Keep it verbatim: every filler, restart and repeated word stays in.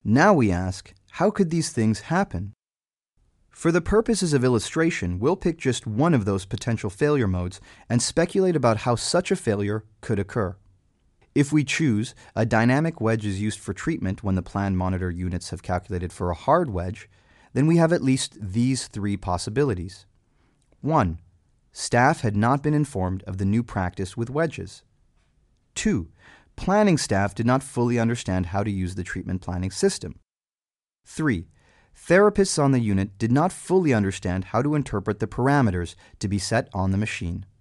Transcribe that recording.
Now we ask, how could these things happen? For the purposes of illustration, we'll pick just one of those potential failure modes and speculate about how such a failure could occur. If we choose a dynamic wedge is used for treatment when the plan monitor units have calculated for a hard wedge, then we have at least these three possibilities. one. Staff had not been informed of the new practice with wedges. two. Planning staff did not fully understand how to use the treatment planning system. three. Therapists on the unit did not fully understand how to interpret the parameters to be set on the machine.